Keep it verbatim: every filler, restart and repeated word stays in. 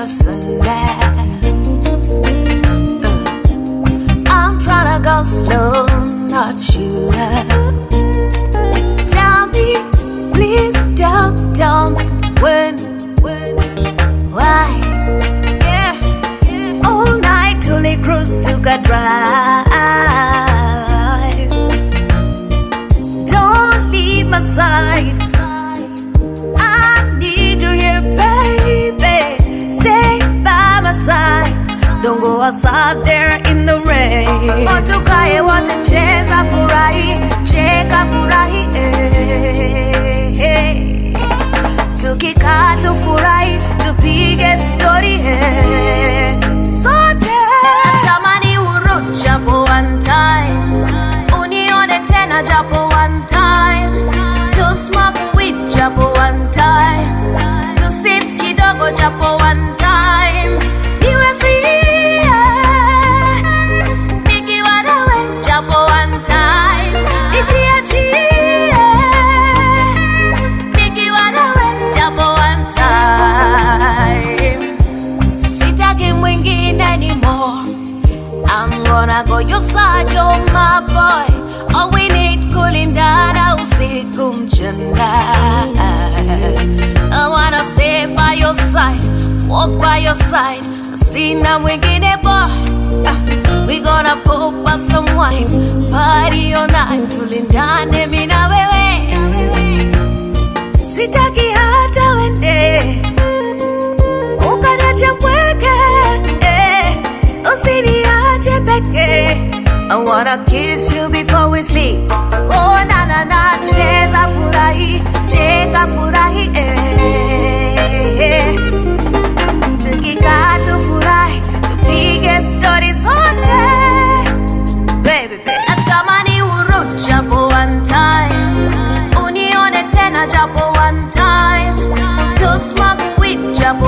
sana. uh, I'm trying to go slow, not sure. Tell me, please don't, don't, when, when, why? Yeah, yeah. All night till they cruise took a drive. Don't leave my side. I need you here, baby. Stay by my side. Don't go outside there in the rain. Want to cry, want to chase, I furahi, check, I furahi, eh. Tukika to furahi, to biggest story, eh. So tell, tamani uro japo one time, unione tena japo one time, to smoke weed japo one time, to sip kidogo japo one time. Niwe free. I'm gonna go your side, you're my boy. All we need cooling down, usiku mchana. I wanna stay by your side, walk by your side. Sina mwingine boy. uh, We gonna pop up some wine, party all night, tulindane mimi na wewe. Sitaki hata wende ukanacha mpweke, eh. Usiniache peke. I wanna kiss you before we sleep. Oh na na na, cheza furahi, cheka furahi, eh. Tukika tu furahi, tupige story zote. Baby, baby, natamani urudi japo one time, unione tena japo one time, to smoke weed japo